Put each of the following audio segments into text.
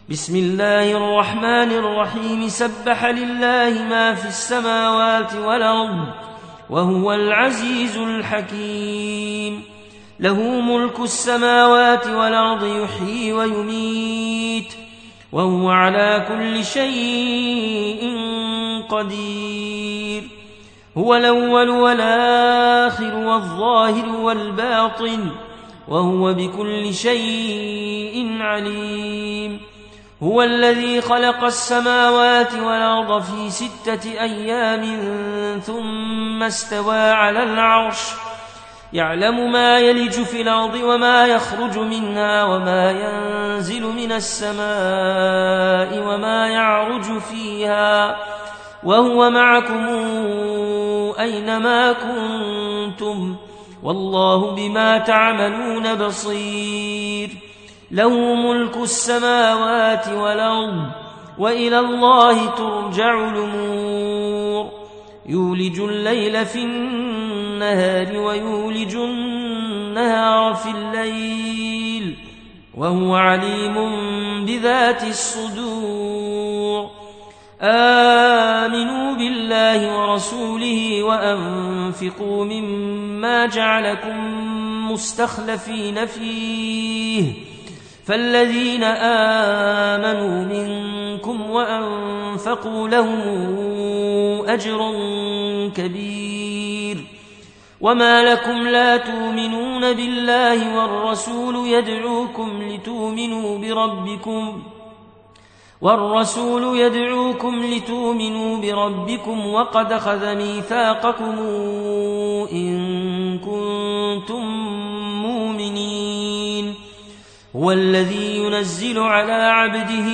بسم الله الرحمن الرحيم سبح لله ما في السماوات والأرض وهو العزيز الحكيم له ملك السماوات والأرض يحيي ويميت وهو على كل شيء قدير هو الأول والآخر والظاهر والباطن وهو بكل شيء عليم هو الذي خلق السماوات والأرض في 6 أيام ثم استوى على العرش يعلم ما يلج في الأرض وما يخرج منها وما ينزل من السماء وما يعرج فيها وهو معكم أينما كنتم والله بما تعملون بصير له ملك السماوات والأرض وإلى الله ترجع الأمور يولج الليل في النهار ويولج النهار في الليل وهو عليم بذات الصدور آمنوا بالله ورسوله وأنفقوا مما جعلكم مستخلفين فيه فالذين آمنوا منكم وأنفقوا لهم أجر كبير وما لكم لا تؤمنون بالله والرسول يدعوكم لتؤمنوا بربكم وقد أخذ ميثاقكم إن كنتم مؤمنين هو الذي ينزل على عبده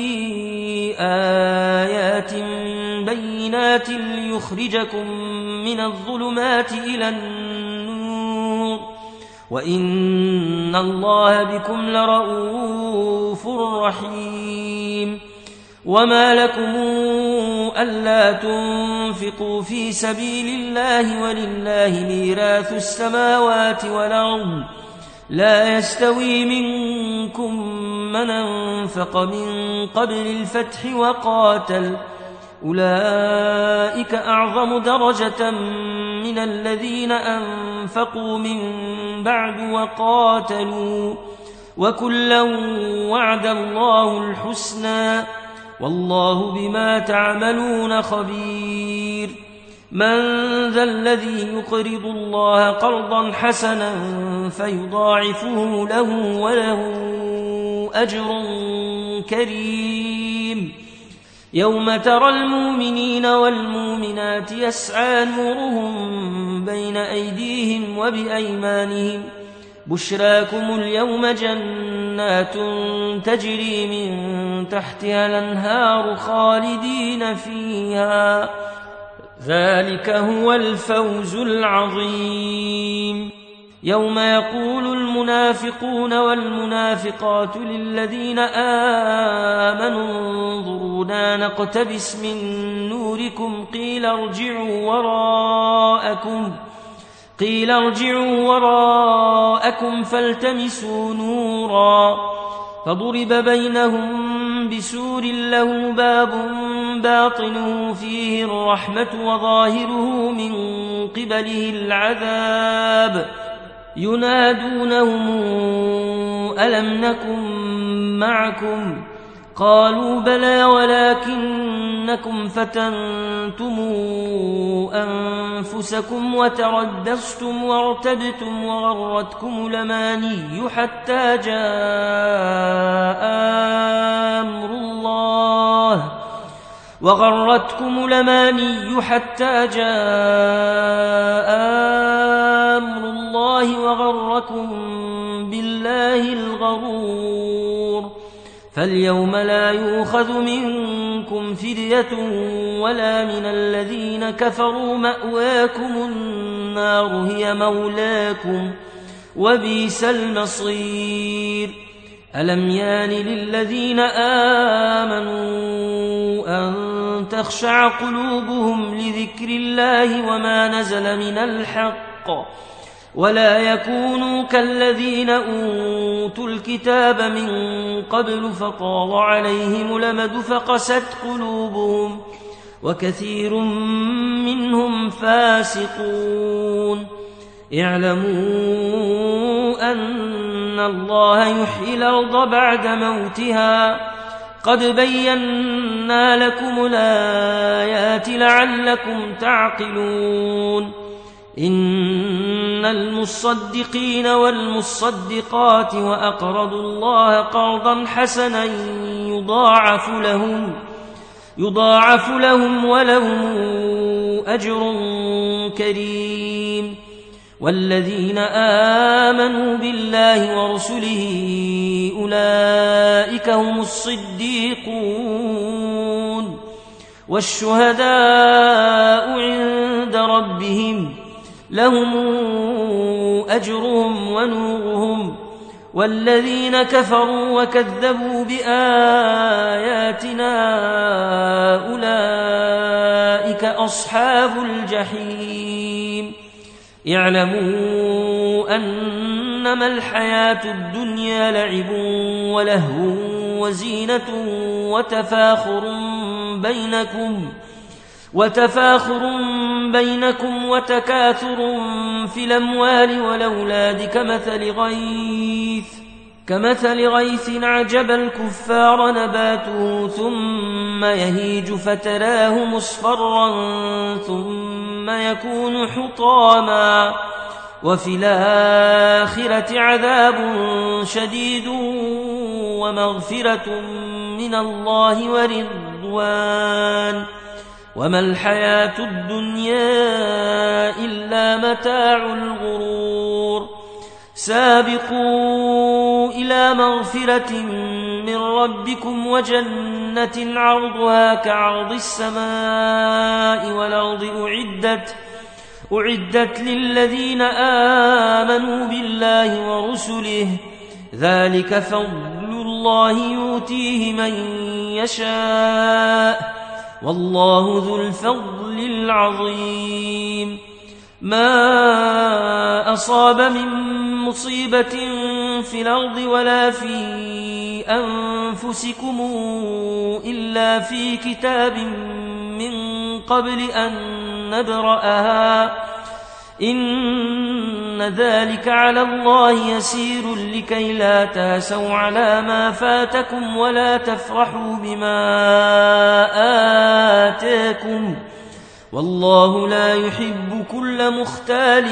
آيات بينات ليخرجكم من الظلمات إلى النور وإن الله بكم لرؤوف رحيم وما لكم ألا تنفقوا في سبيل الله ولله ميراث السماوات والأرض لا يستوي منكم من أنفق من قبل الفتح وقاتل أولئك أعظم درجة من الذين أنفقوا من بعد وقاتلوا وكلا وعد الله الحسنى والله بما تعملون خبير من ذا الذي يقرض الله قرضا حسنا فيضاعفه له وله أجر كريم يوم ترى المؤمنين والمؤمنات يسعى نورهم بين أيديهم وبأيمانهم بشراكم اليوم جنات تجري من تحتها الأنهار خالدين فيها ذلك هو الفوز العظيم يوم يقول المنافقون والمنافقات للذين آمنوا انظرونا نقتبس من نوركم قيل ارجعوا وراءكم فالتمسوا نورا فضرب بينهم بسور له باب باطنه فيه الرحمة وظاهره من قبله العذاب ينادونهم ألم نكن معكم قالوا بلى ولكنكم فتنتم أنفسكم وتردستم وارتبتم وغرتكم الأماني حتى جاء أمر الله وغركم بالله الغرور فاليوم لا يؤخذ منكم فدية ولا من الذين كفروا مأواكم النار هي مولاكم وبئس المصير ألم يان للذين آمنوا أن تخشع قلوبهم لذكر الله وما نزل من الحق ولا يكونوا كالذين أوتوا الكتاب من قبل فطال عليهم الأمد فقست قلوبهم وكثير منهم فاسقون. اعلموا أن الله يحيي الأرض بعد موتها قد بينا لكم الآيات لعلكم تعقلون. إن المصدقين والمصدقات وأقرضوا الله قرضا حسنا يضاعف لهم ولهم أجر كريم. والذين آمنوا بالله ورسله أولئك هم الصديقون والشهداء عند ربهم لهم أجرهم ونورهم. والذين كفروا وكذبوا بآياتنا أولئك أصحاب الجحيم. اعلموا أنما الحياة الدنيا لعب ولهو وزينة وتفاخر بينكم وتكاثر في الأموال والأولاد كمثل غيث أعجب الكفار نباته ثم يهيج فتراه مصفرا ثم يكون حطاما وفي الآخرة عذاب شديد ومغفرة من الله ورضوان وما الحياة الدنيا إلا متاع الغرور. سابقوا إلى مغفرة من ربكم وجنة عرضها كعرض السماء والأرض أعدت للذين آمنوا بالله ورسله ذلك فضل الله يؤتيه من يشاء والله ذو الفضل العظيم. ما أصاب من مصيبة في الأرض ولا في أنفسكم إلا في كتاب من قبل أن نبرأها إن ذلك على الله يسير لكي لا تاسوا على ما فاتكم ولا تفرحوا بما آتاكم والله لا يحب كل مختال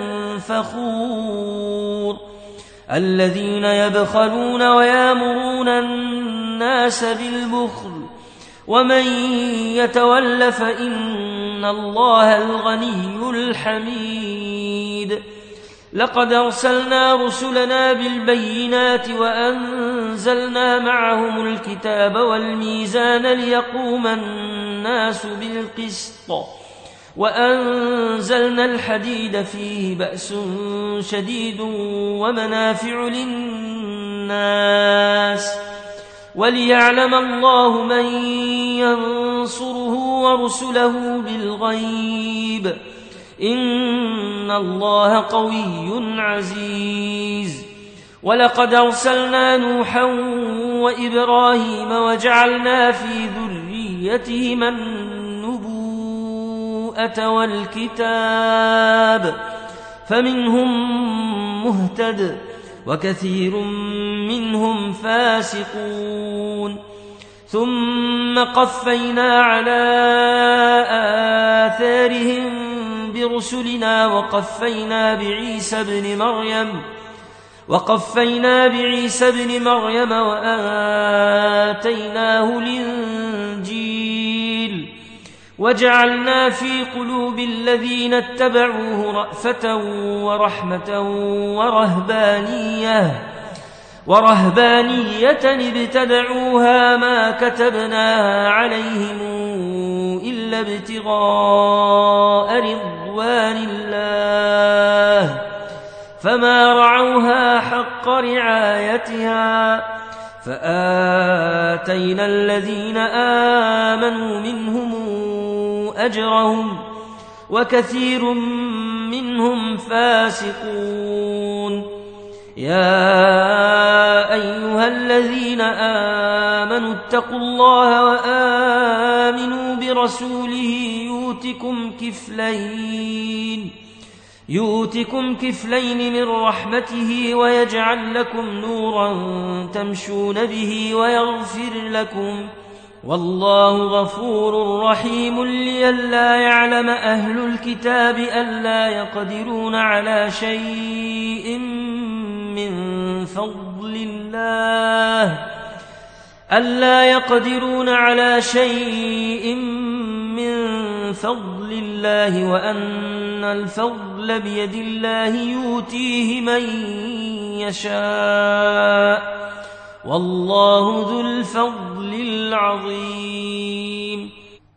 فخور. الذين يبخلون ويامرون الناس بالبخل ومن يتول فإن الله الغني الحميد. لقد أرسلنا رسلنا بالبينات وأنزلنا معهم الكتاب والميزان ليقوم الناس بالقسط وأنزلنا الحديد فيه بأس شديد ومنافع للناس وليعلم الله من ينصره ورسله بالغيب إن الله قوي عزيز. ولقد أرسلنا نوحا وإبراهيم وجعلنا في ذريتهما النبوءة والكتاب فمنهم مهتد وكثير منهم فاسقون. ثم قفينا على آثارهم برسلنا وقفينا بعيسى ابن مريم وآتيناه الإنجيل وجعلنا في قلوب الذين اتبعوه رأفة ورحمة ورهبانية ابتدعوها ما كتبناها عليهم إلا ابتغاء رضوان الله فما رعوها حق رعايتها فآتينا الذين آمنوا منهم أجرهم وكثير منهم فاسقون. يا أيها الذين آمنوا اتقوا الله وآمنوا برسوله يؤتكم كفلين من رحمته ويجعل لكم نورا تمشون به ويغفر لكم، والله غفور رحيم. لئلا يعلم أهل الكتاب ألا يقدرون على شيء من فضل الله وأن الفضل بيد الله يؤتيه من يشاء، والله ذو الفضل العظيم.